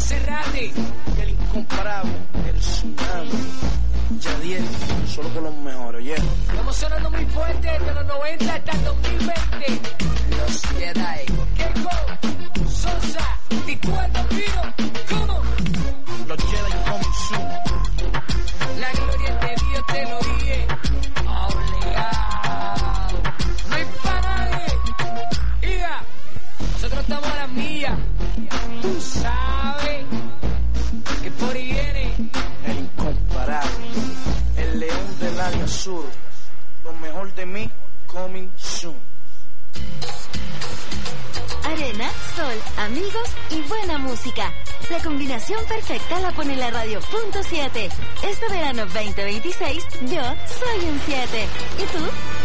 Monserrate. El incomparable, el tsunami. Yadiel, solo con los mejores, yeah. Estamos sonando muy fuerte desde los 90 hasta el 2020. Los Jedi. Keiko, Sosa, Ticuano, Pino, ¿cómo? Los Jedi coming soon. La gloria de Dios te lo dije. Obligado. No hay para nadie. Iga, nosotros estamos a la milla. Tú sabes que por ahí viene el incomparable, el león del área sur. Lo mejor de mí, coming soon. Arena, sol, amigos y buena música. La combinación perfecta la pone la radio.7. Este verano 2026, yo soy un 7. ¿Y tú?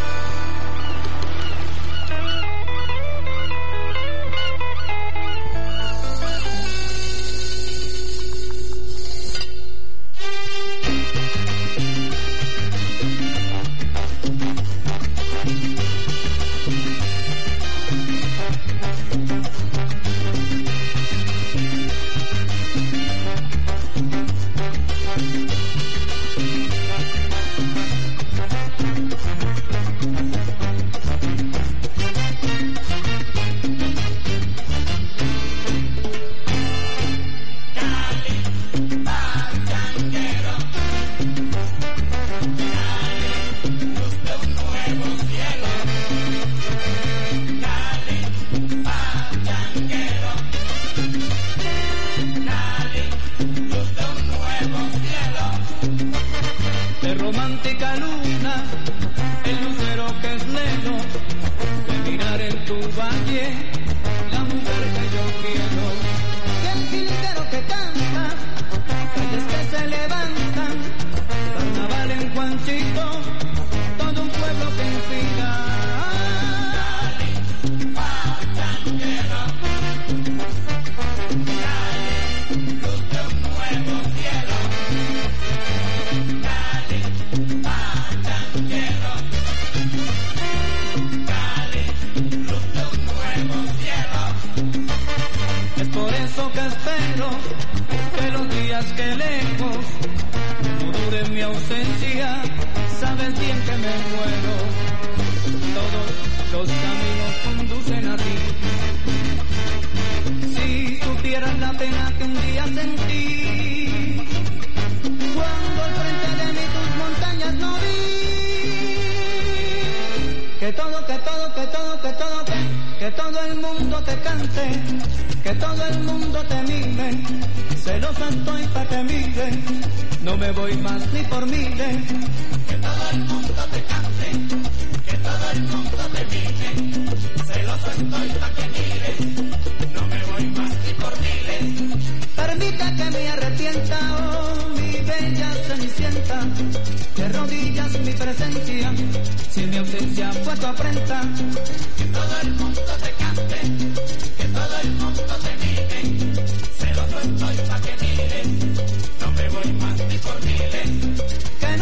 Que todo el mundo te cante, que todo el mundo te mime, celosa estoy pa' que mire, no me voy más ni por miles. Que todo el mundo te cante, que todo el mundo te mime, celoso estoy pa' que mires, no me voy más ni por miles. Permita que me arrepienta, oh mi bella cenicienta, de rodillas mi presencia, si mi ausencia fue tu afrenta. Que todo el mundo te cante, que todo el mundo te mire, celoso estoy pa' que mires, no me voy más ni por miles. Que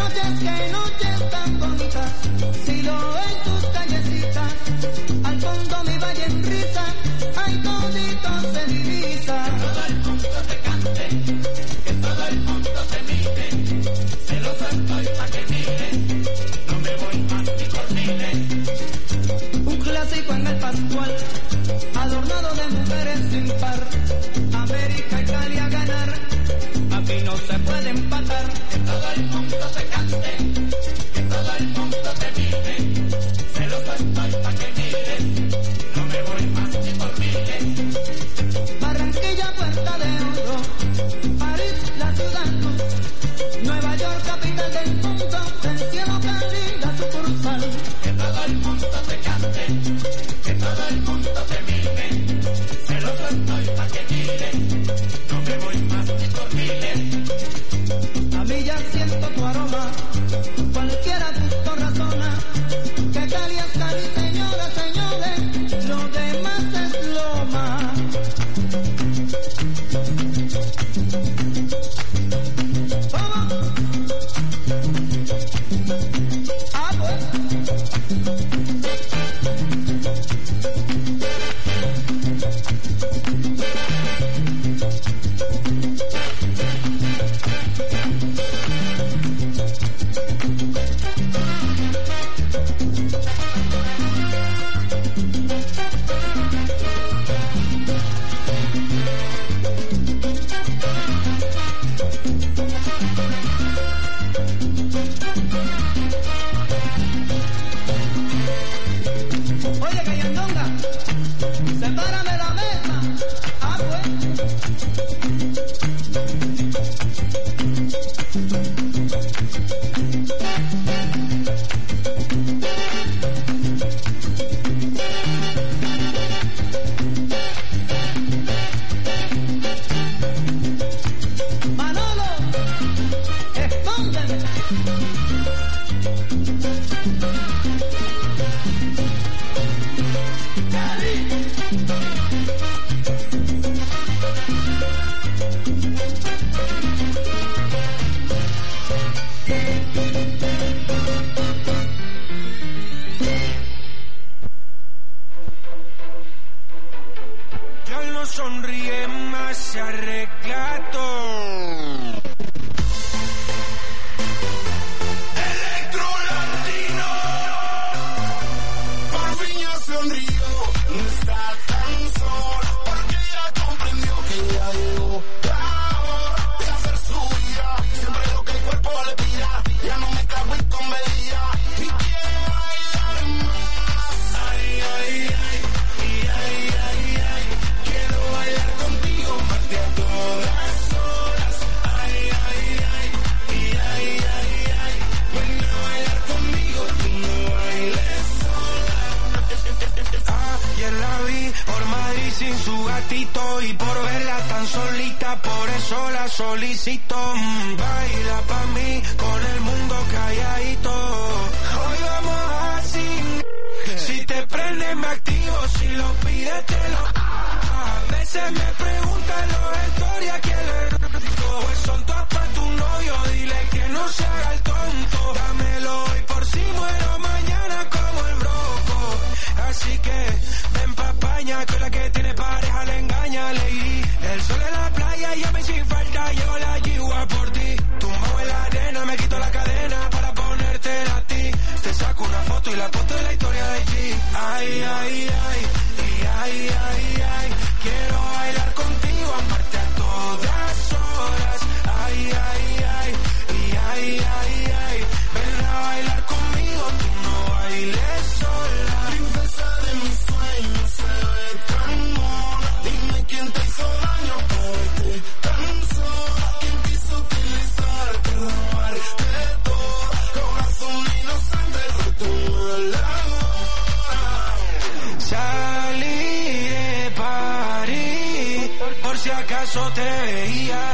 noches tan bonitas, si lo en tus callecitas, al fondo mi valle en risa, ay todito se divisa. Que todo el mundo te cante, que todo el mundo te mire, celoso estoy pa' que mires, no me voy más ni por miles. Un clásico en el Pascual, adornado de mujeres sin par, América y Cali a ganar, aquí no se puede empatar. Que todo el mundo te cante, que todo el mundo te mire, tan solita, por eso la solicito. Baila pa' mí, con el mundo calladito. Hoy vamos así. Si te prende me activo, si lo pides te lo... A veces me preguntan los historias que le rico. Pues son todas pa' tu novio, dile que no se haga el tonto. Dámelo hoy por si muero mañana como el broco. Así que ven pa' España, que la que tiene pareja le engaña, lady. El sol en la playa, llame sin falta, llevo la yigua por ti. Tumbado en la arena, me quito la cadena para ponértela a ti. Te saco una foto y la foto de la historia de G. Ay, ay, ay, y ay, ay, ay. Quiero bailar contigo, amarte a todas horas. Ay, ay, ay, y ay, ay, ay. Ven a bailar conmigo, tú no bailes sola. Princesa de mis sueños, se ve tan mona. Dime quién te hizo daño por verte tan sola. ¿Quién quiso utilizarte, robarte todo? Corazón inocente, retoma la hora. Salí de París, por si acaso te veía.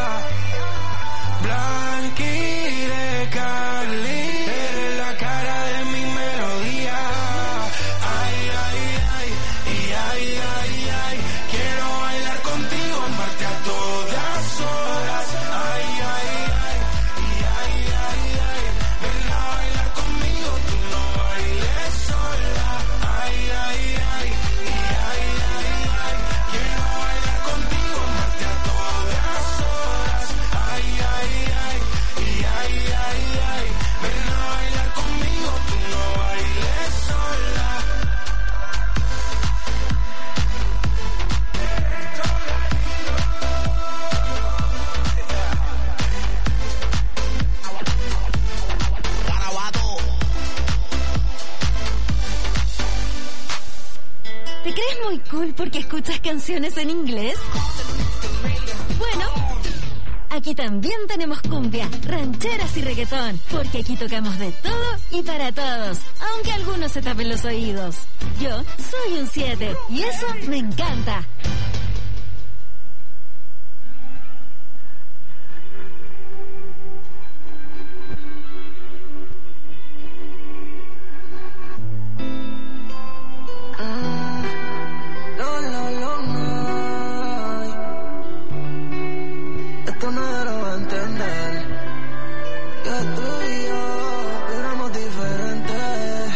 Blanqui de Cali, eres la cara de mi melodía. Ay, ay, ay, y ay, ay, ay. Quiero bailar contigo, amarte a todas horas. Ay, ay, ay, y ay, ay, ay. Ven a bailar conmigo, tú no bailes sola. Ay, ay, ay, y ay, ay, ay. Quiero bailar contigo, amarte a todas horas. Ay, ay, ay, y ay, ay, ay. Ven a bailar conmigo, tú no bailes sola. ¿Te crees muy cool porque escuchas canciones en inglés? Bueno, aquí también tenemos cumbia, rancheras y reggaetón, porque aquí tocamos de todo y para todos, aunque algunos se tapen los oídos. Yo soy un 7 y eso me encanta. Esto no lo va a entender, que tú y yo éramos diferentes,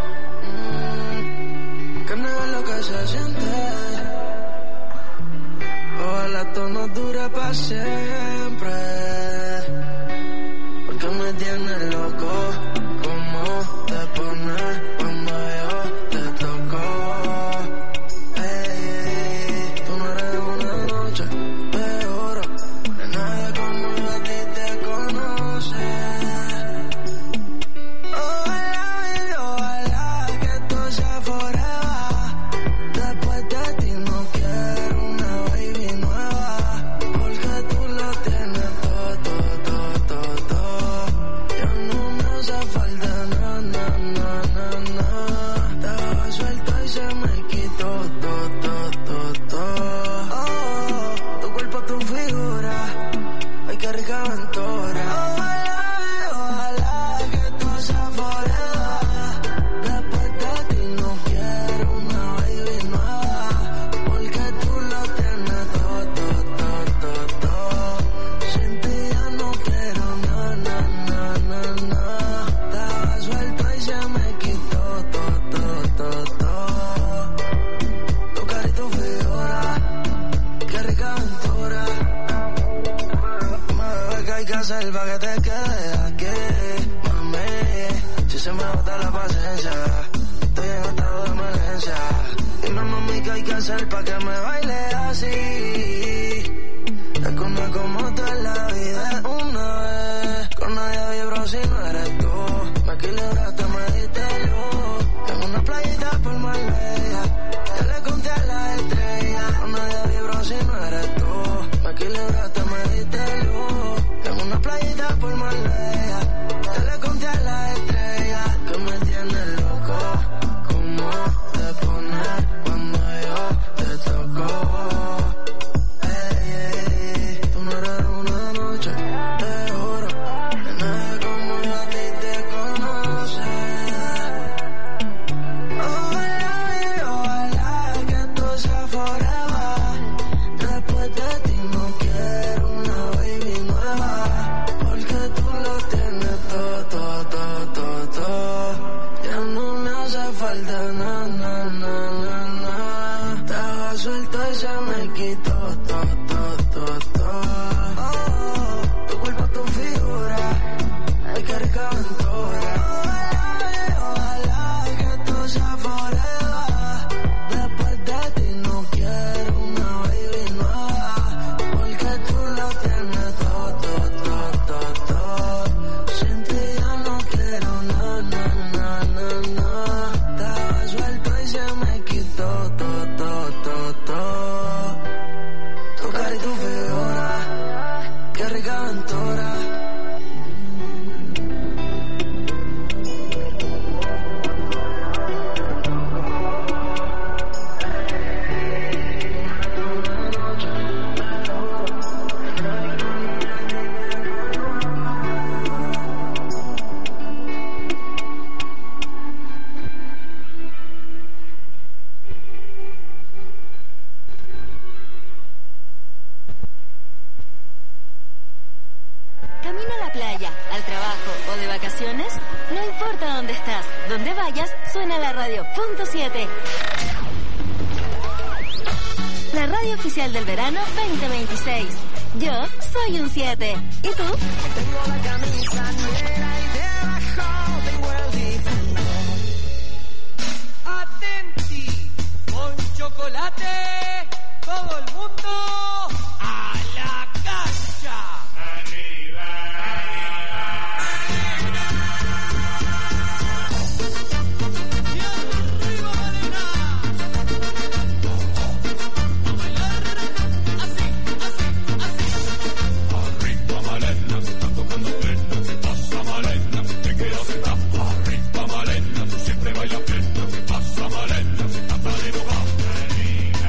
que no es lo que se siente. Ojalá esto no dure para siempre, porque me tienes loco. ¿Cómo te pones cuando yo te toco? Tú no eres una noche de oro, de nadie como yo a ti te conoce. Ojalá, baby, ojalá que esto sea forever. Después de ti no quiero una baby nueva, porque tú lo tienes todo, todo, todo, todo. Ya no me hace falta nada, nada, nada, nada. Estaba suelto y se me quitó todo, todo, todo, todo. Oh, tu cuerpo, tu figura, ay qué rica aventura. Ojalá que esto sea forever. Después de ti no quiero una baby nueva, porque tú lo tienes todo, todo, todo, todo, todo. Sin ti ya no quiero nada, nada, nada, nada. Estaba suelto y se me quitó todo, todo, todo, todo. Tu cara y tu figura, qué rica aventura. Mami, ¿qué hay que hacer para que te quedes aquí? Mami, si se me bota la paciencia, estoy en estado de emergencia. Dime, mami, ¿qué hay que hacer para que me baile así? Esconde como tú en la vida una vez. Con nadie vibro si no eres tú. Me equilibraste, me diste luz. En una playita por Marbella, yo le conté a la estrella. Con nadie vibro si no eres tú. Me equilibraste, me diste luz. En una playita por Marbella, yo le conté a la estrella. Que me tienes loco, ¿cómo te pones cuando yo te toco? vacaciones? No importa dónde estás, donde vayas, suena la radio.7. La radio oficial del verano 2026. Yo soy un 7. ¿Y tú? Tengo la camisa negra y debajo tengo el difunto. Atenti, con chocolate, todo el mundo a la cancha. Arriba. Y arriba, Malena. A bailar así, así, así. Arriba Malena, se está tocando plena. ¿Qué pasa Malena? Te quedas atrás. Arriba Malena, tú siempre bailas plena. ¿Qué pasa Malena? Se está tan enojada. Arriba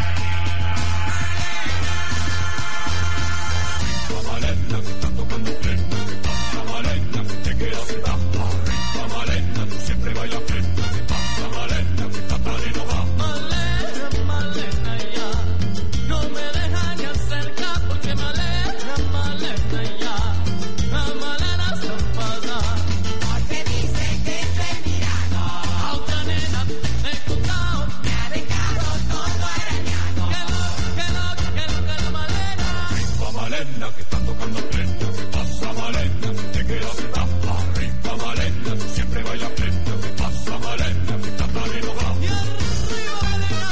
Malena, se está tocando plena. ¿Qué pasa Malena? Te quedas atrás. Arriba Malena, tú siempre bailas plena. ¿Qué pasa Malena? Se está tan enojada. Malena, Malena, ya no me deja ni acercar porque Malena, Malena, ya la Malena se enfada. Porque dice que estoy mirando a otra nena, me he contado, me ha dejado todo arañado. Que la Malena. Arriba Malena, que está tocando plena. ¿Qué pasa Malena? Te quedas atrás. Arriba Malena, tú siempre bailas plena. ¿Qué pasa Malena? Que está tan enojada. Y arriba Malena.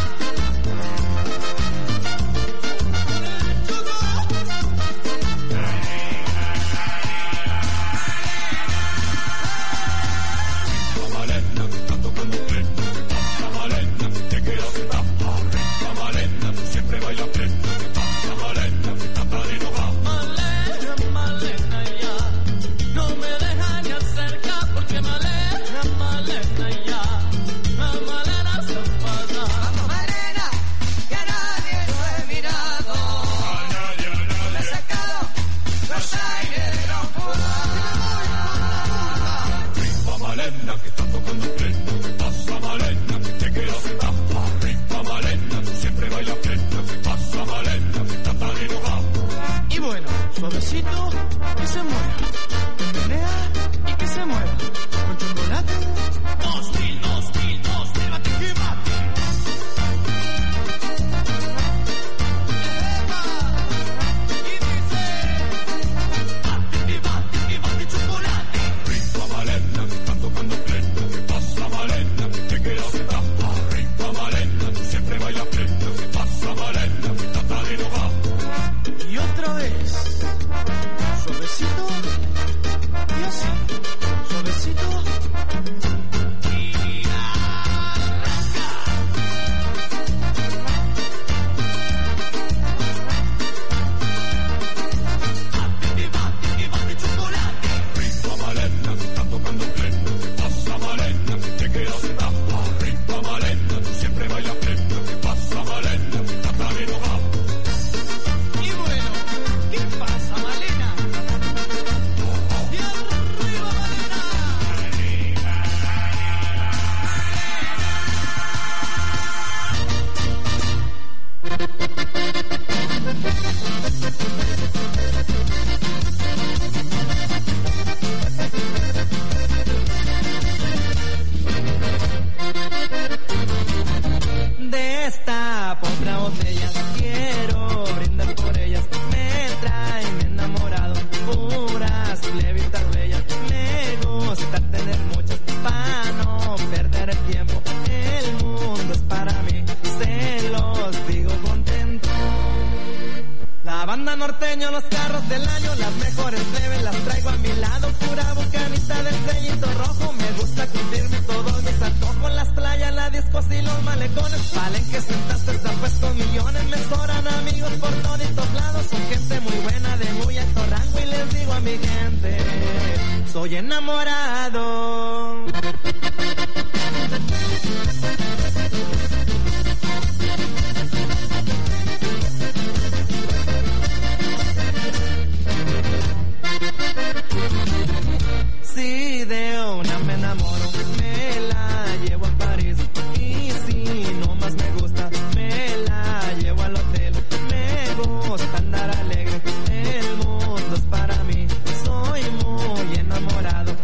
Arriba Malena, que está tocando plena. ¿Qué pasa Malena? Te quedas atrás. Arriba Malena, tú siempre bailas plena. ¿Qué pasa Malena? Que está tan enojada. Malena, Malena, ya no me deja ni acercar porque Malena, Malena, ya la Malena se enfada. Malena, que a nadie lo he mirado, le he sacado los aires de la Arriba Malena, que está tocando plena. ¿Qué pasa Malena? Te quedas atrás. Arriba Malena, tú siempre bailas plena. ¿Qué pasa Malena? Que está tan enojada. Y bueno, suavecito, que se mueva. Que menea y que se mueva. Con chocolate. 2000, bate que bate. Y dice, bate chocolate. Arriba Malena, que está tocando plena. ¿Qué pasa Malena? Te quedas atrás. Arriba Malena, tú siempre bailas plena. ¿Qué pasa Malena? Que está tan enojada. Y otra vez. Suavecito. Y así. Suavecito. Y arranca. Bate chocolate. Arriba Malena, que está tocando plena. ¿Qué pasa Malena? Te quedas atrás. Arriba Malena, tú siempre bailas plena. ¿Qué pasa Malena? Que está tan enojada. Y bueno, ¿qué pasa, Malena? Y arriba, Malena. Destapo otra botella, quiero brindar por ellas. Me traen enamorado, puras levitas bellas. Me gusta tener muchas para no perder el tiempo. El mundo es para mí, se los digo contento. La banda norteño, los carros del año, las mejores plebes las traigo a mi lado. Pura bucanita del sellito rojo, me gusta cumplirme todos mis antojos. Las playas, las discos y los malecones, palenques, sentaste, está puesto millones. Me sobran amigos por todos lados, son gente muy buena de muy alto rango. Y les digo a mi gente, soy enamorado. Si de una me enamoro, me la llevo a París. Y si no más me gusta, me la llevo al hotel. Me gusta andar alegre, el mundo es para mí. Soy muy enamorado,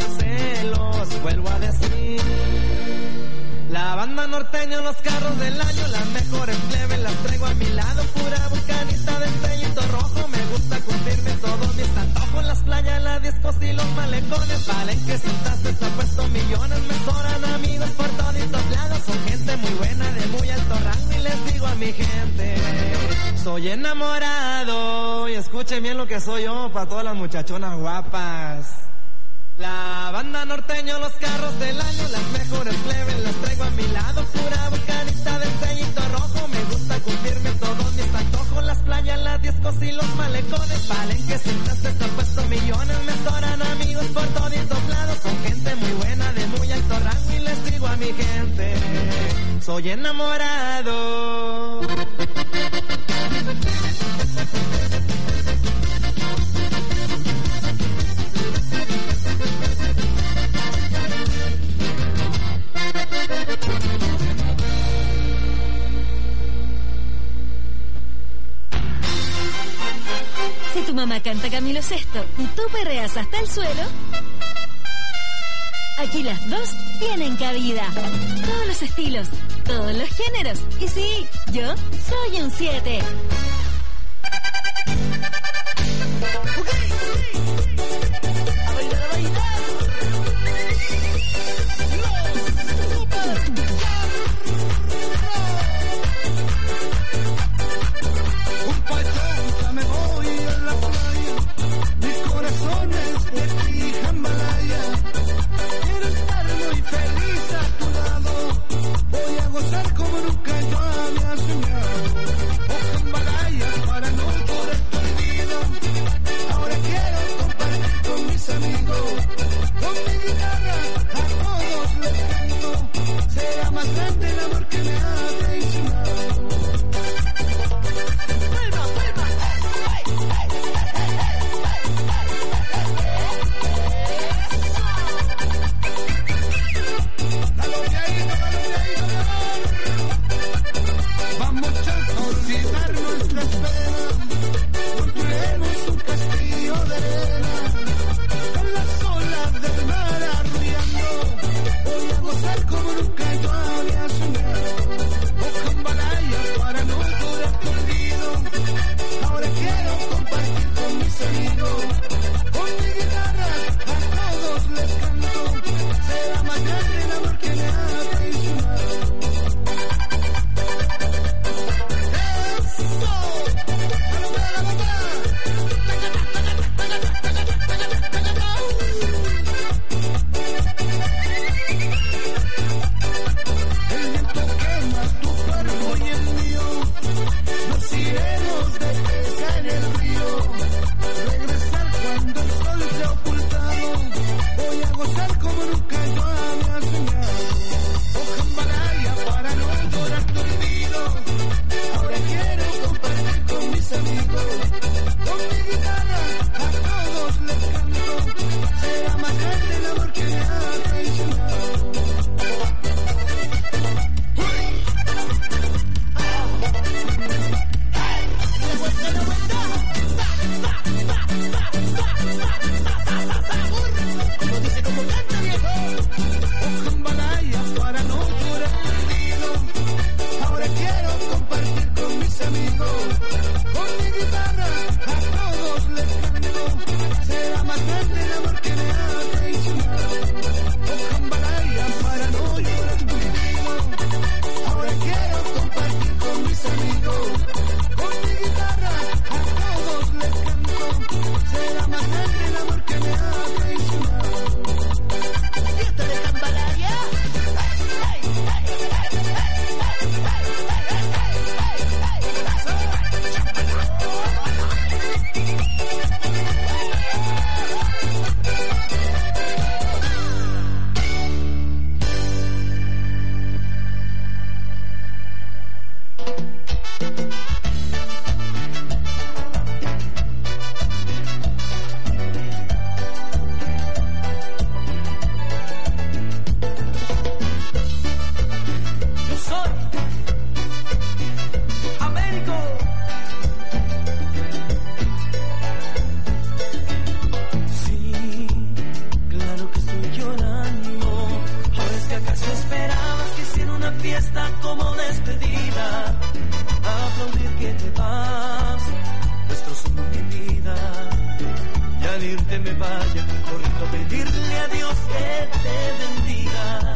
playas, las discos y los malecones. Palenque, sentaste, se ha puesto millones. Me sobran amigos por toditos lados. Son gente muy buena, de muy alto rango. Y les digo a mi gente, soy enamorado. Y escuchen bien lo que soy yo, para todas las muchachonas guapas. La banda norteño, los carros del año, las mejores plebes las traigo a mi lado. Pura bocanita del sellito rojo, me gusta cumplirme todos mis antojos. Las playas, las discos y los malecones. Palenque, sentaste, se han puesto millones. Me sobran amigos por toditos lados. Son gente muy buena, de muy alto rango. Y les digo a mi gente, soy enamorado. Si tu mamá canta Camilo VI y tú perreas hasta el suelo, aquí las dos tienen cabida. Todos los estilos, todos los géneros. Y sí, yo soy un 7. A bailar, a bailar. Un payón, me voy a la playa. Mi corazón es de ti, Jambalaya. Quiero estar muy feliz a tu lado. Voy a gozar como nunca yo había soñado. Oh, Jambalaya, para no poder perdido. Ahora quiero compartir con mis amigos. Con mi guitarra a todos les canto. Será más grande el amor que me ha traicionado. Vamos a olvidar nuestras penas, construiremos un castillo de arena, con las olas del mar arrullando, voy a gozar como nunca yo había soñado. Oh, Jambalaya, para no durar perdido, ahora quiero compartir con mis amigos, con mi guitarra a todos les canto, será más grande el amor que me ha traicionado. El viento quema tu cuerpo y el mío, nos iremos de pesca en el río, regresar cuando el sol se ha ocultado, voy a gozar como nunca yo había soñado. Oh, Jambalaya, para no llorar dormido, ahora quiero compartir con mis amigos, con mi guitarra a todos les canto, será más grande el amor que me ha traicionado. Como dice, como canta, viejo. Oh, Jambalaya, para no llorar perdido, ahora quiero compartir con mis amigos, con mi guitarra a todos les canto, será más grande el amor que me ha traicionado. Oh, Jambalaya, para no llorar perdido, ahora quiero compartir con mis amigos, con mi guitarra a todos les canto, será más grande el amor que me ha traicionado. Fiesta de Jambalaya. Yo soy irte me vaya corriendo a pedirle a Dios que te bendiga.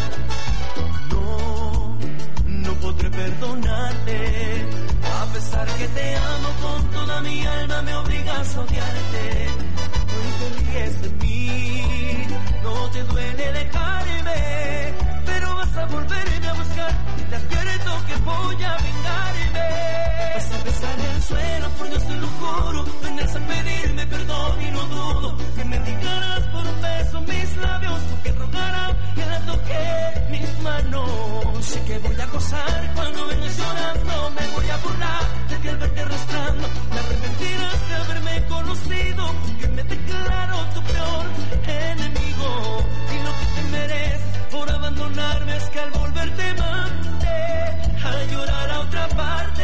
No podré perdonarte, a pesar que te amo con toda mi alma, me obligas a odiarte. Hoy te ríes de mí, no te duele dejarme, pero vas a volverme a buscar y te advierto que voy a vengarme. Vas a besar el suelo, por Dios te lo juro, vendrás a pedirme perdón y no dudo que me dedicarás por un beso mis labios, porque rogarán que la toque mis manos. Sé que voy a gozar cuando vengas llorando, me voy a burlar de ti al verte arrastrando, te arrepentirás de haberme conocido, porque me declaro tu peor enemigo, y lo que te mereces por abandonarme es que al volver te mandé a llorar a otra parte.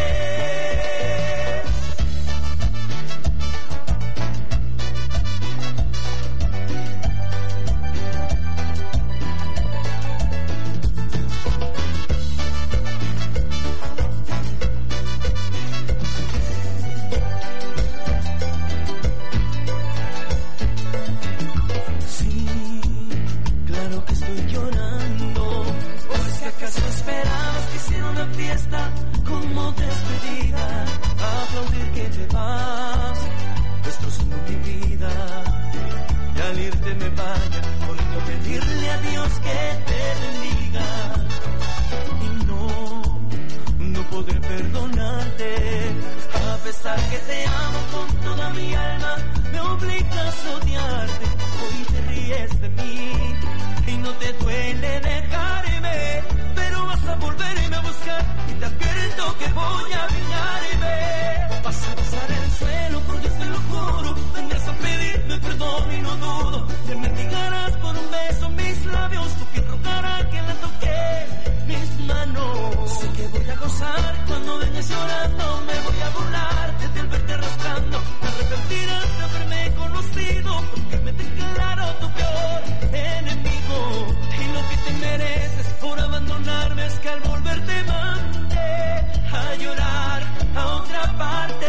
Como despedida, aplaudir que te vas, destrozando mi vida, y al irte me vaya corriendo a pedirle a Dios que te bendiga. Y no podré perdonarte, a pesar que te amo con toda mi alma, me obligas a odiarte. Hoy te ríes de mí y no te duele dejarme, pero vas a volverme a buscar y te advierto que voy a vengarme. Vas a besar el suelo, por Dios te lo juro, vendrás a pedirme perdón y no dudo que me mendigarás por un beso mis labios, tu piel rogará que la toque mis manos. Sé que voy a gozar cuando vengas llorando, me voy a burlar desde el verte arrastrando, te arrepentirás de haberme conocido, porque me declaro tu peor enemigo, y lo que te mereces por abandonarme es que al volver te mandé a llorar a otra parte.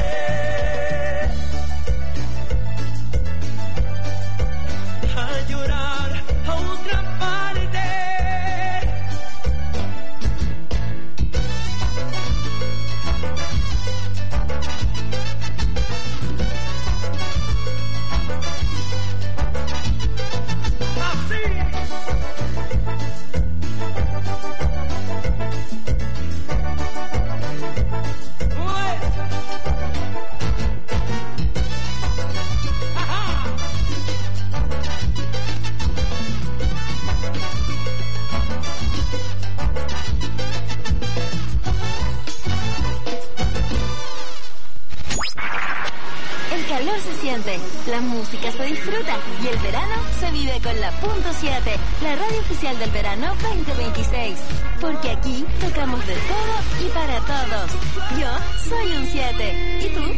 A llorar a otra parte. La música se disfruta y el verano se vive con la .7, la radio oficial del verano 2026. Porque aquí tocamos de todo y para todos. Yo soy un 7. ¿Y tú?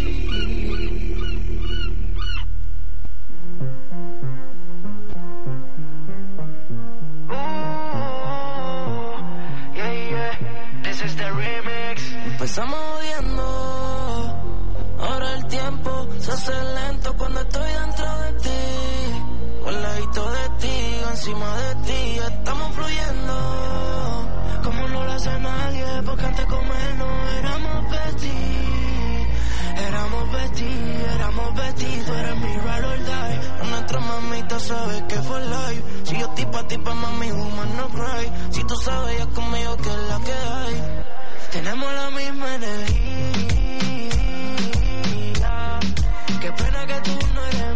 Empezamos odiando, ahora el tiempo se hace lento cuando estoy dentro de ti, al ladito de ti, encima de ti, estamos fluyendo, como no lo hace nadie, porque antes de comernos éramos besties, tú eres mi ride or die, nuestra mamita sabe que fue live, si yo tipo mami, woman no cry, si tú sabes ya conmigo que es la que hay, tenemos la misma energía. Qué pena que tú no eres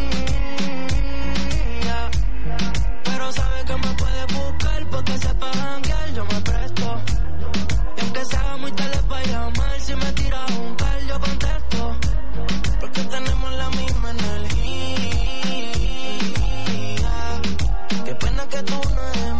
mía, pero sabes que me puedes buscar porque sepa janguear, yo me presto. Y aunque sea muy tarde para llamar, si me tiras un call yo contesto, porque tenemos la misma energía. Qué pena que tú no eres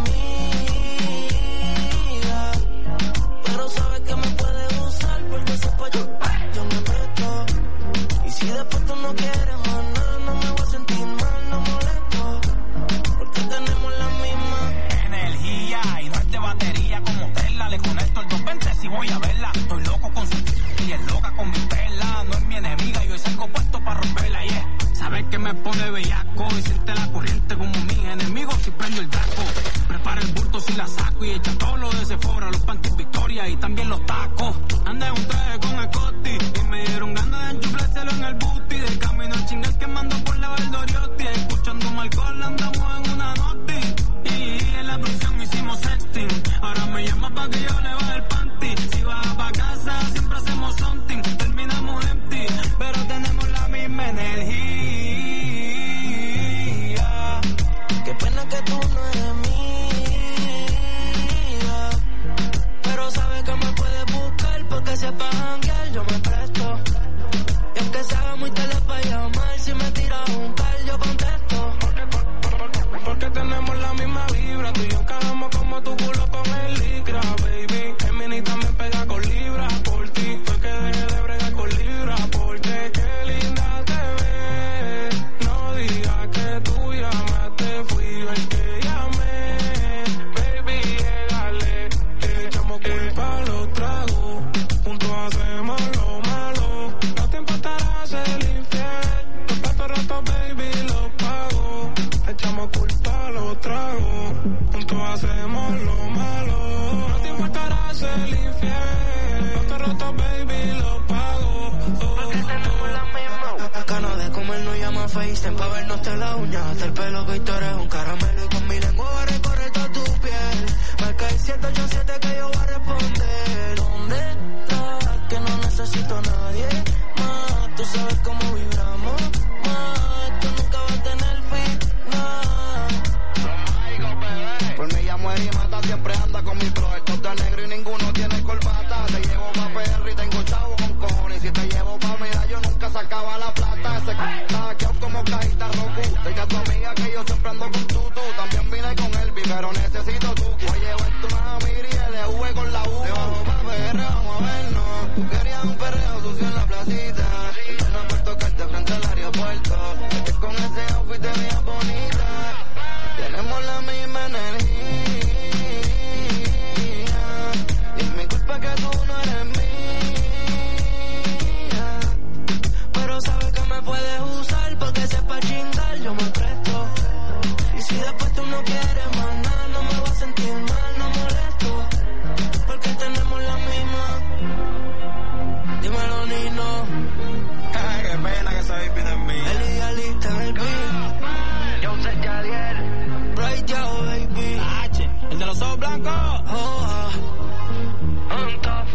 mía, pero sabes que me puedes usar porque sepa yo me presto. Y si después tú no quieres más nada, no me voy a sentir mal, no molesto, porque tenemos la misma energía y no es de batería como Tesla. Le conecto el 220 si voy a verla. Estoy loco con su y es loca con mi perla. No es mi enemiga y hoy salgo puesto para romperla. Yeah, sabes que me pone bellaco y siente la corriente como mis enemigos si prendo el taco. Prepara el bulto si la saco y echa todo lo de Sephora, los panties Victoria y también los tacos. Anda en un traje con escote y me dieron ganas de enchuflárselo en el booty. De camino al chingal que mando por la Valdoriotti, escuchando un alcohol andamos en una noti. Y en la prisión hicimos sexting, ahora me llama pa' que yo le baje el panty. Si baja pa' casa siempre hacemos something, terminamos empty, pero tenemos la misma energía. Qué pena que tú no eres mía, pero sabes que me puedes buscar porque si es pa' janguear yo me presto. Y aunque sea muy tarde pa' llamar, si me tiras un call yo contesto. Porque tenemos la misma vibra, tú y yo encajamos como tu culo con el licra, baby. El mini también pega con libra por ti, fue que dejé de bregar con libra porque qué linda te ves. No digas que tú llamaste, fui yo el que llamé. Baby, llegale, echamos culpa a los tragos, juntos hacemos lo malo. No te importará ser infiel, los platos rotos, baby, los pago. Echamos culpa a los tragos, juntos hacemos lo malo. No te importará ser infiel, los platos rotos, baby, los pago. Porque tenemos la misma. Ganas de comer no llama FaceTime pa' vernos de la uña, hasta el pelo que tú eres un caramelo y con mi lengua va a recorrer toda tu piel. Marca el 787 que yo voy a responder. ¿Dónde estás? Que no necesito a nadie más. Tú sabes cómo vibramos más. Esto nunca va a tener final. Por mí ella muere y mata, siempre anda con mi bro. El top de negro y ninguno tiene corbata. Te llevo pa' PR y tengo chavo con cojones. Si te llevo pa' medallo nunca sacaba la plata. Ese taqueado como cajita Roku. Dile a tu amiga que yo siempre ando con tutu. También vine con Elvi, pero necesito tu. Voy a llevarte una Miri LV con la U. Te bajo pa' PR, vamos a vernos. Tú querías un perreo sucio en la placita. No por tocarte frente al aeropuerto. Es que con ese outfit te veías bonita. Tenemos la misma energía. Y es mi culpa que tú no eres mía, Pero sabes que me puedes usar porque si es pa' chingar yo me presto. Y si después tú no quieres más nada, no me voy a sentir mal, no molesto. Porque tenemos la misma. Dímelo, Nino. Ay, qué pena que esa baby no es mía. El idealista en el beat. Yo sé que Adiel. Right yo, baby. H, el de los ojos blancos. Oh, On top.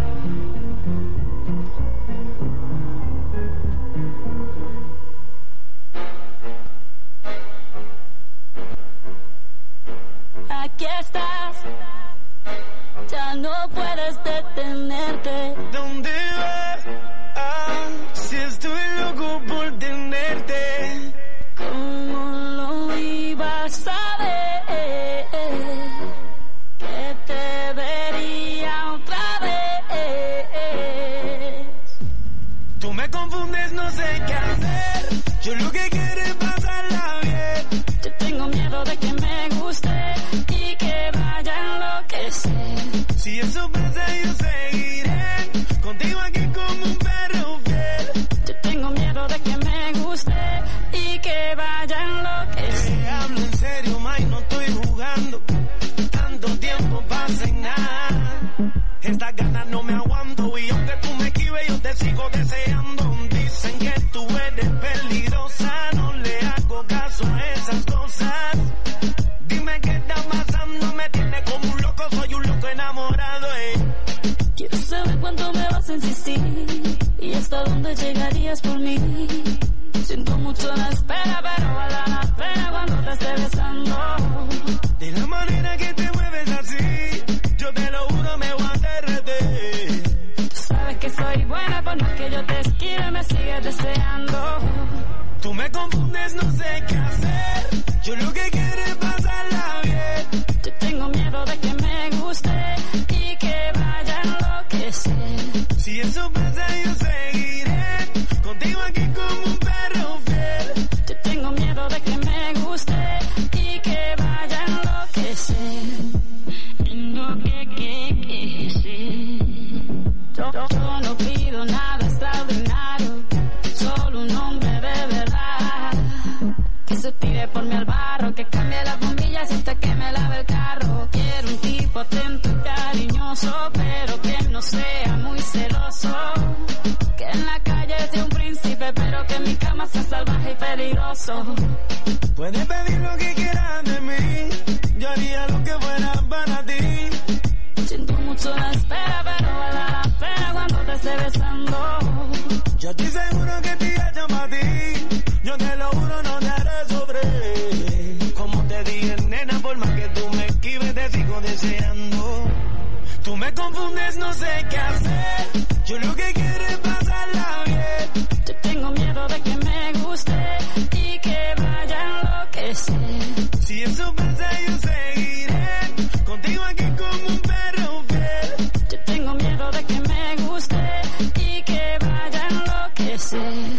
Aquí estás, ya no puedes detenerte. ¿dónde vas? Si estoy loco por tenerte. ¿Cómo lo ibas a ver? Que te vería otra vez. Tú me confundes, no sé qué hacer. Yo lo que quiero es pasarla bien. Yo tengo miedo de que me guste y que vaya a enloquecer. Si eso pasa yo seguiré contigo aquí como un perro fiel. Yo tengo miedo de que me guste y que vaya a enloquecer. Te hablo en serio, Mike, no estoy jugando. Tanto tiempo pasa en nada. Estas ganas no me aguanto y aunque tú me esquives yo te sigo deseando. Dicen que tú eres peligrosa, no le hago caso a esas cosas. Dime qué está pasando, me tiene como un loco, soy un loco enamorado, Quiero saber cuánto me vas a insistir y hasta dónde llegarías por mí. Siento mucho la espera, pero vale la pena cuando te esté besando. De la manera que te mueves así, yo te lo juro me voy a derretir. Sabes que soy buena, por más que yo te esquive, me sigues deseando. Tú me confundes, no sé qué hacer. Yo lo que quiero es pasarla bien. Yo tengo miedo de que me guste y que vaya a enloquecer. Si eso pasa yo seguiré contigo aquí como un perro fiel. Yo tengo miedo de que me guste y que vaya a enloquecer. Yo no pido nada extraordinario, solo un hombre de verdad. se tire por mí al barro, que cambie las bombillas y hasta que me lave el carro. Quiero un tipo atento y cariñoso, pero que no sea muy celoso. Que en la calle sea un príncipe, pero que en mi cama sea salvaje y peligroso. Puedes pedir lo que quieras de mí, yo haría lo que fuera para ti. Siento mucho la espera, pero vale la pena cuando te esté besando. Yo estoy seguro que te hecho para ti, yo te lo juro, no te haré sobre. Como te dije, nena, por más que tú me esquives, te sigo deseando. Tú me confundes, no sé qué hacer, yo lo que quiero es pasarla bien. Yo tengo miedo de que me guste y que vaya a enloquecer. Si eso pasa, yo seguiré contigo aquí como un perro fiel. Yo tengo miedo de que me guste y que vaya a enloquecer.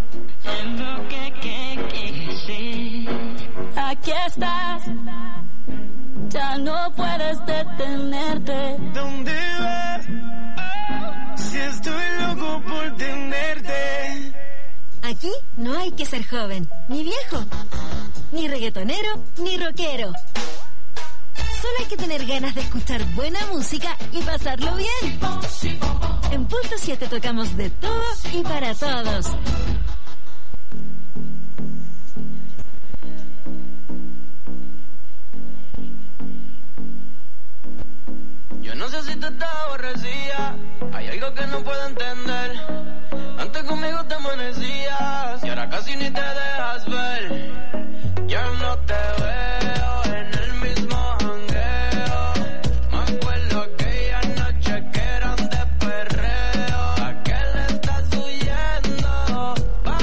Aquí estás, ya no puedes detenerte. ¿Dónde vas? Si estoy loco por tenerte. Aquí no hay que ser joven, ni viejo, ni reggaetonero, ni rockero. Solo hay que tener ganas de escuchar buena música y pasarlo bien. En Punto 7 tocamos de todo y para todos. Yo no sé si tú estás aborrecida, hay algo que no puedo entender. Antes conmigo te amanecías y ahora casi ni te dejas ver. Ya no te veo en el mismo jangueo. Me acuerdo aquella noche que eran de perreo. ¿A qué le estás huyendo?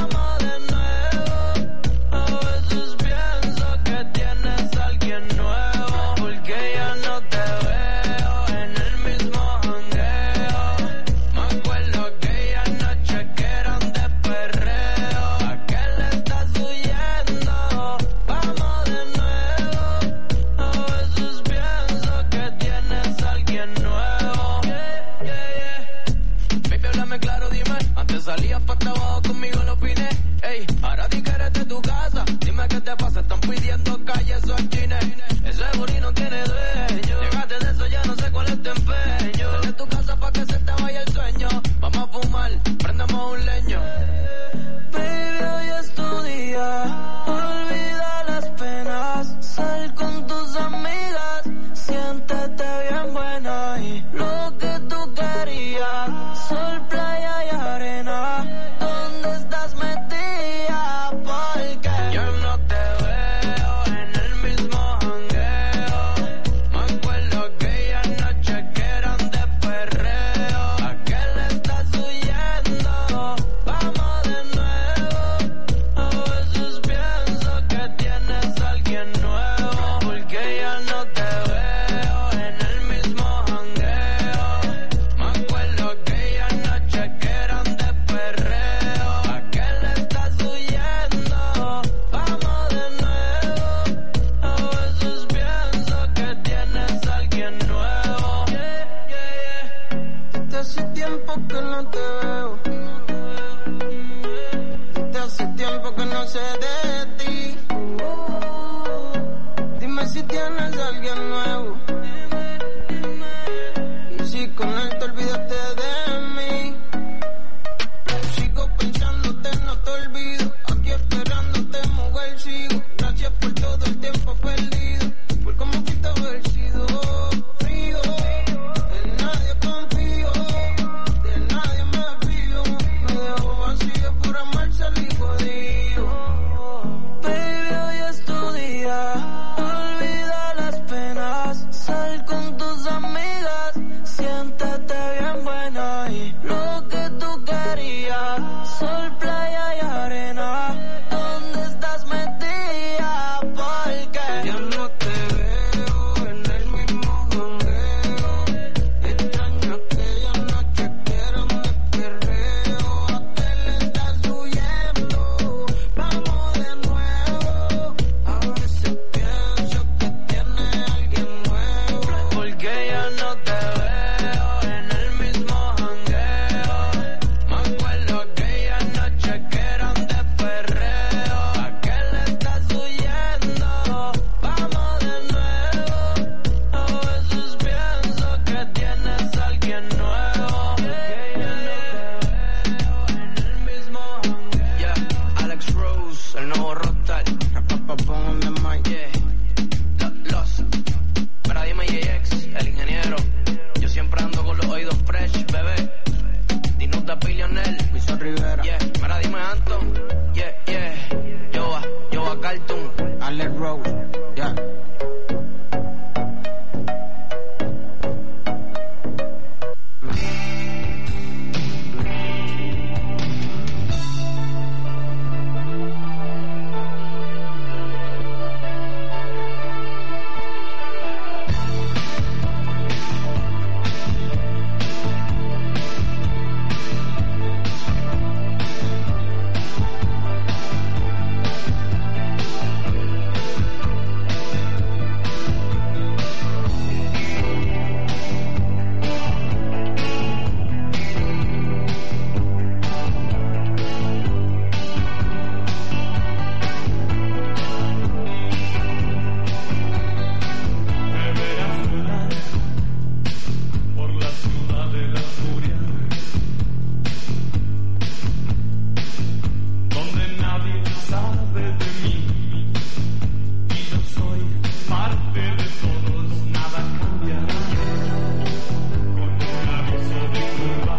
sabe de mí. Y yo soy parte de todos, nada cambiará. Con un aviso de curva,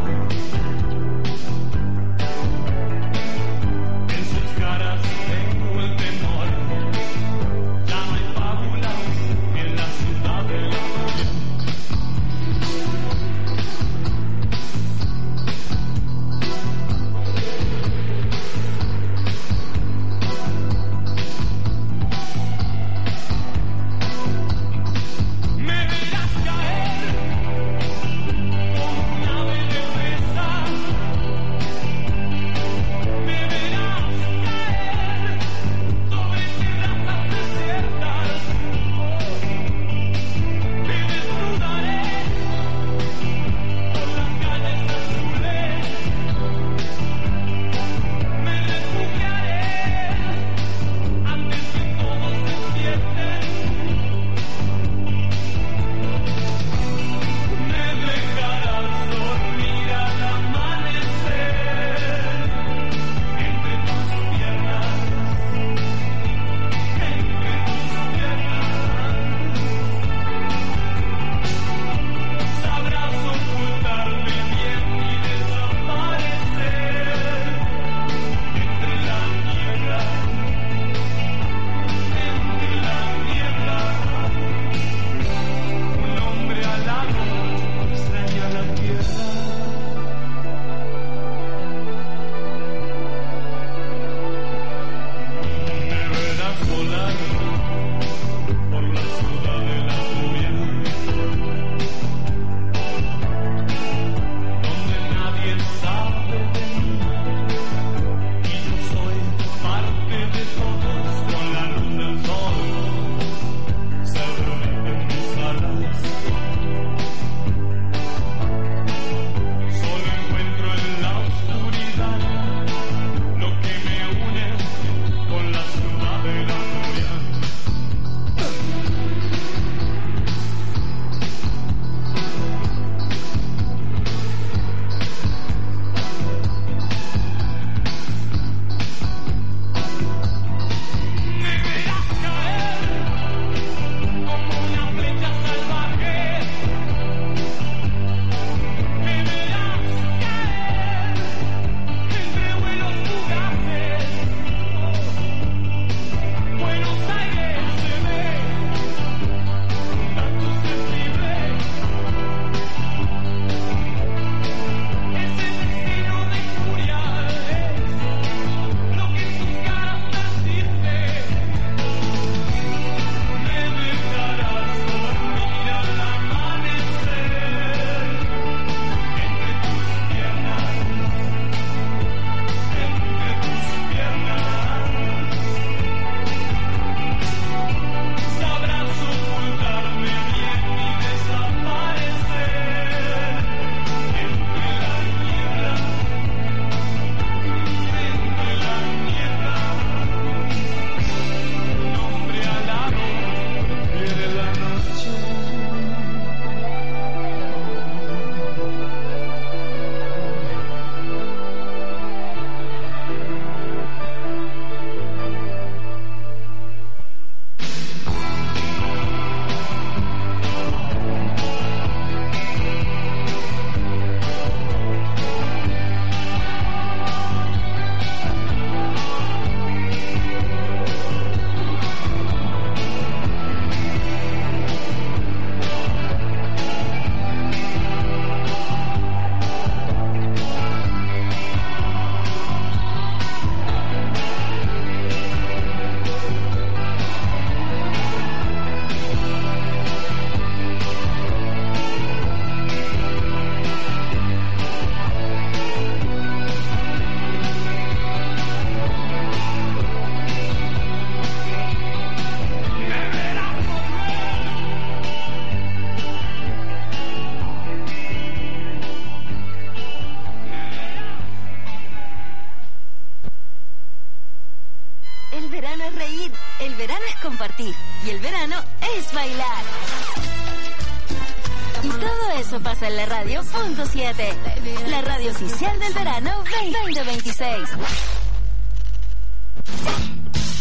en sus caras tengo el temor. Ya no hay fábulas en la ciudad de la furia. compartir y el verano es bailar. Y todo eso pasa en la radio.7, la radio oficial del verano 2026.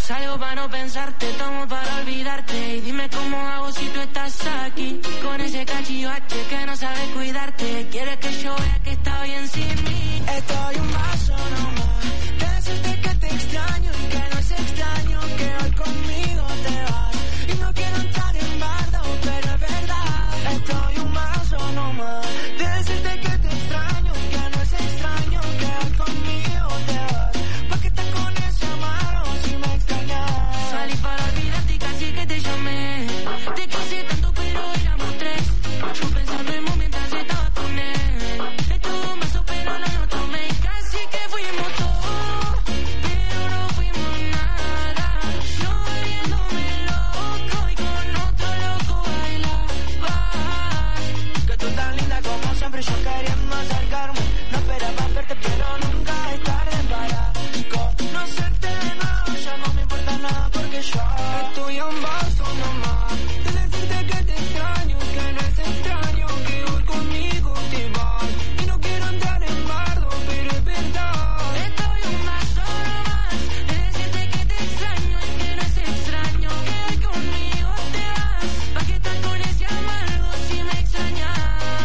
Salgo para no pensarte, tomo para olvidarte. Y dime cómo hago si tú estás aquí. Con ese cachivache que no sabe cuidarte. Quieres que yo vea que está bien sin mí. Estoy un vaso nomás de decirte que te extraño y que no es extraño que hoy conmigo te vas. Y no quiero entrar en bardo, pero es verdad. Estoy un vaso nomás de decirte que te extraño y que no es extraño que hoy conmigo te vas. ¿Pa' qué estás con ese amaro si me extrañas? Salí para olvidarte y casi que te llamé. Te quise tanto pero éramos tres. Yo pensando en vos mientras estaba con él. Estuvo un vaso pero no lo tomé. Casi que fuimos todos, pero no fuimos nada. Yo bebiéndome loco y con otro loco bailaba. Que tú tan linda como siempre, yo queriendo acercarme. No esperaba verte pero nunca es tarde para conocerte de nuevo. Ya no me importa nada porque yo estoy a un vaso nomás de decirte que te extraño, que no es extraño que hoy conmigo te vas. Y no quiero entrar en bardo, pero es verdad. Estoy un vaso nomás de decirte que te extraño y que no es extraño que hoy conmigo te vas. ¿Pa' qué estás con ese amargo si me extrañas?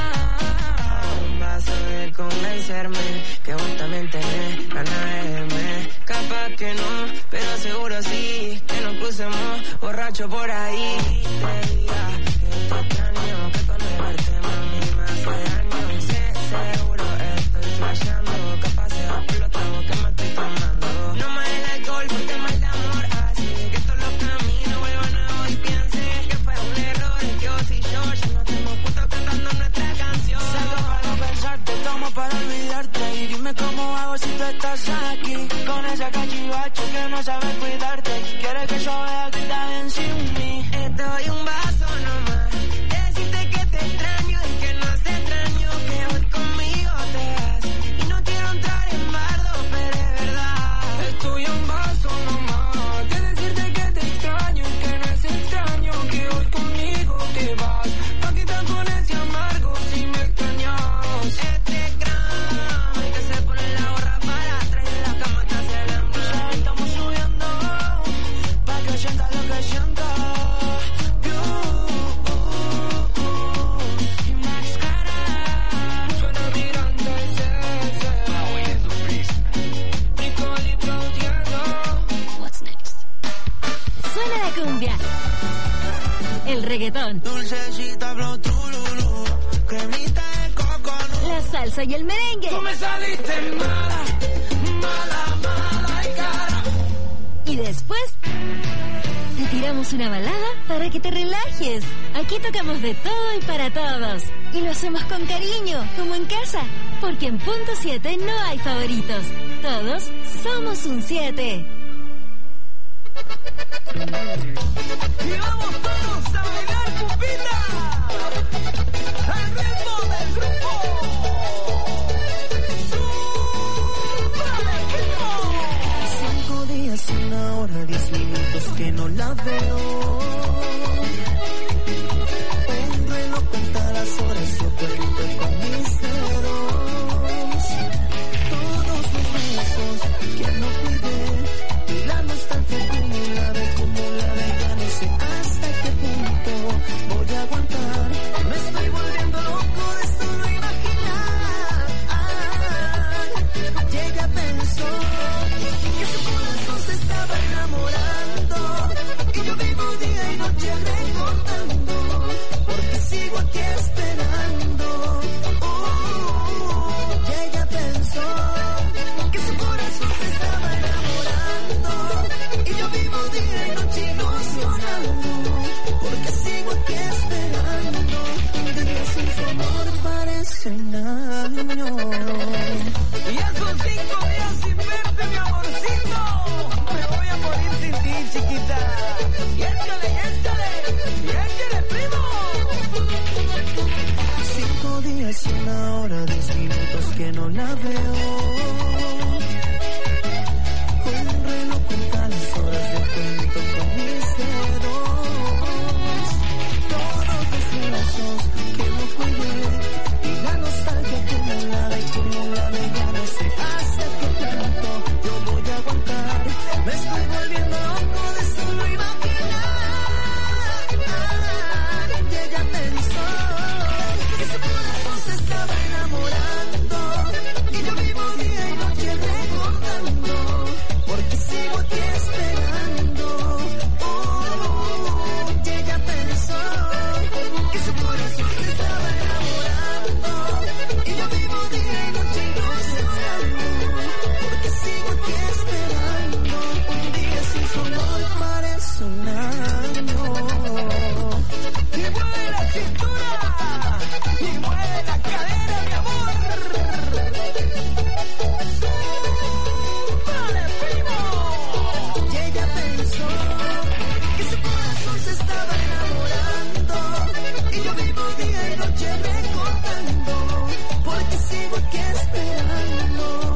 Vas a ver convencerme que vos también tenés ganas de verme. Capaz que no, pero seguro sí que nos crucemos borracho por ahí. Te diga que te extraño, que con no verte mami me hace daño. Y sé, seguro estoy flasheando, capaz sea por los tragos que me estoy tomando. No más el alcohol porque mal de amor así que todos los caminos vuelvan nuevos y piense que fue un error. Que vos y yo ya no estemos juntos cantando nuestra canción. Salgo para no pensarte, tomo para olvidarte. Y dime cómo hago si tú estás aquí. Con ese cachivache que no sabe cuidarte. Quieres que yo vea que está bien sin mí. Estoy un vaso nomás de decirte que te extraño y que no es extraño que hoy conmigo te vas. Y no quiero entrar en bardo, pero es verdad. Estoy un vaso nomás de decirte que te extraño y que no es extraño que hoy conmigo te vas. ¿Pa' qué estás con ese amargo si me extrañas? Este gramo que se pone la gorra para atrás y en la cama te hace el hambre. Ya estamos subiendo pa' que sienta lo que sienta. Y más cara suena mi grande ese. Nicole produciendo. What's next? Suena la cumbia, el reggaetón, Dulcecita flow trululú, cremita de coconut. la salsa y el merengue. Tú me saliste mala, mala, mala y cara. Y después te tiramos una balada para que te relajes. Aquí tocamos de todo y para todos. Y lo hacemos con cariño, como en casa. Porque en Punto 7 no hay favoritos. Todos somos un 7. Y vamos todos a bailar cupita al ritmo del grupo. Súbale, 5 días, 1 hora, 10 minutos que no la veo. Un reloj cuenta las horas, yo cuento con mis dedos. Todos los besos que no cuidé y la nostalgia acumulada, ya no sé hasta qué punto voy a aguantar. Me estoy volviendo loco de solo imaginar. Y ella pensó que su corazón se estaba enamorando y yo vivo día y noche recordando porque sigo aquí esperando. Y ella pensó que su corazón se estaba enamorando y yo vivo día y noche ilusionando porque sigo aquí esperando. Días sin su amor parecen años. Y esos 5 días sin verte, mi amorcito, me voy a morir sin ti, chiquita. Y échale, primo. 5 días, 1 hora, 10 minutos que no la veo. Un reloj cuenta las horas, yo cuento con mis dedos. Todos los besos que no cuidé y la nostalgia que me parece un año. Y mueve la cintura, y mueve la cadera, mi amor. ¡Vale, primo! Y ella pensó que su corazón se estaba enamorando, y yo vivo día y noche recordando, porque sigo aquí esperando.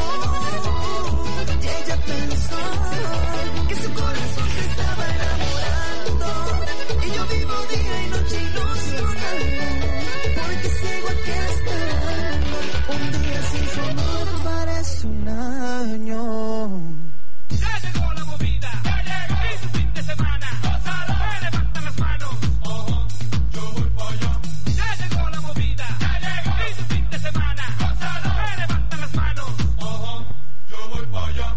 Y ella pensó que su corazón se estaba enamorando, y yo vivo día y noche ilusionando, porque sigo aquí esperando. Un día sin su amor parece un año. Ya llegó la movida, y su fin de semana, me levantan las manos, yo voy para allá. Ya llegó la movida, y su fin de semana, me levantan las manos, yo voy para allá.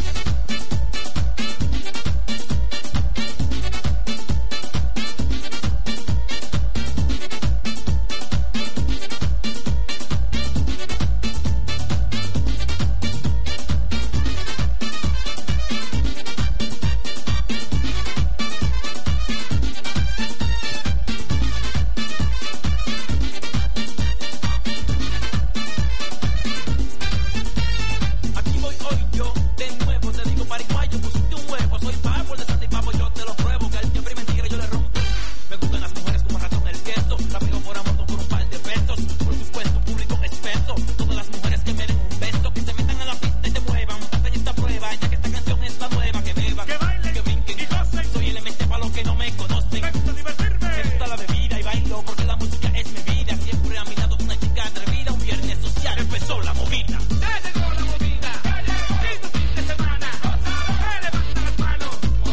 Aquí voy hoy yo, de nuevo te digo pariguayo, pusiste un huevo, soy pavo, de sal y pavo, yo te lo pruebo, que al siempre mentira yo le rompo. Me gustan las mujeres como ratón el queso, la pego por amor, no por un par de pesos, por supuesto público espeso, todas las mujeres que me den un beso, que se metan a la pista y se muevan, pasen esta prueba, ya que esta canción es la nueva, que beban, que bailen, que brinquen, y gocen, soy el MC para los que no me conocen, me gusta divertirme, me gusta la bebida y bailo, porque la música es mi vida, siempre a mi lado una chica atrevida, un viernes social, empezó la movida. Ya llegó la movida, y tu fin de semana, me levantan las manos,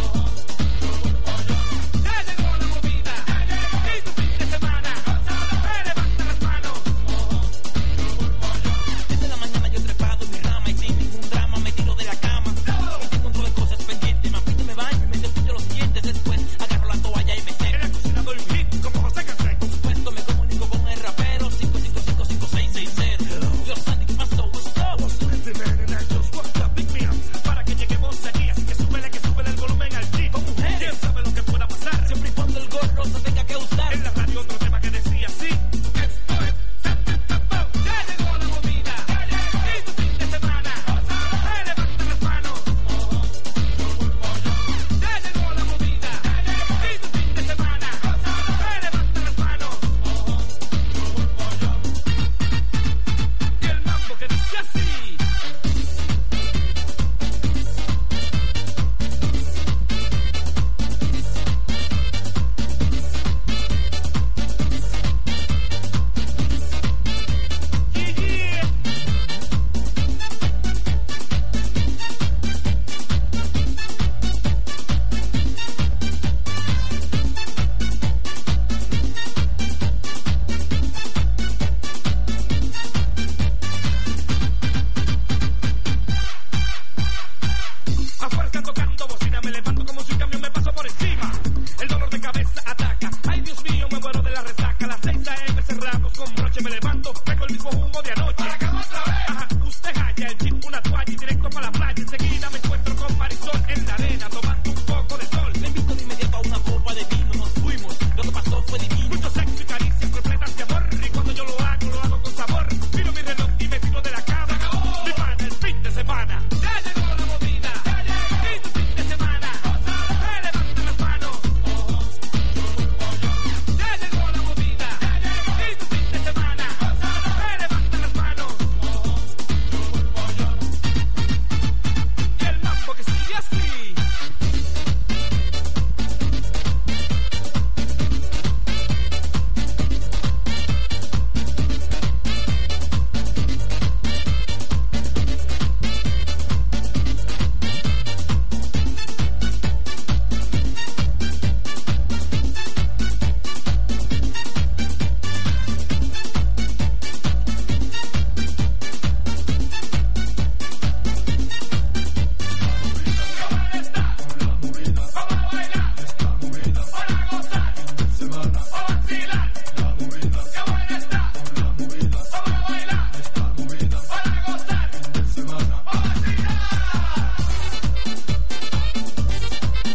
ya llegó la movida, y tu fin de semana, me levantan las manos. Desde la mañana yo trepado en mi rama y sin ningún drama me tiro de la cama. Y tengo un montón de cosas pendientes, me afeito, me baño y me cepillo los dientes. Después agarro la toalla y me seco. En la cocina doy un hit como José Canseco. Por supuesto me comunico con el rapero 5555660. Dios santo, ¿qué pasó? What's up? What's the man and I just walked up, pick me up, para que lleguemos allí. Así que súbele el volumen al G. Con mujeres, ¿quién sabe lo que pueda pasar? Siempre y cuando el gorro se tenga que usar. En la radio otro tema que decía así. Esto es Zapatapau. Ya llegó la movida, y tu fin de semana, me levantan las manos. Ya llegó la movida, y tu fin de semana, me levantan las manos. Y el mambo que dice así. A fuerza tocando bocina, me levanto como si un camión me pasó por encima. El dolor de cabeza ataca. Ay, Dios mío, me muero de la resaca. Las 6 AM cerramos con broche. Me levanto, pego el mismo humo de anoche. Ajá, usted halla el chip, una toalla y directo para la playa. Enseguida me encuentro con Marisol en la arena, tomando un poco de sol. Le invito de inmediato a una copa de vino. Nos fuimos, lo que pasó fue divino. Mucho sexo y caricias repletas de amor. Y cuando yo lo hago con sabor. Miro mi reloj y me tiro de la cama. Mi pana, el fin de semana. Ya llegó la movida, y tu fin de semana, me levantan las manos. Ya llegó la movida, y tu fin de semana, me levantan las manos. Y el mambo que sigue así.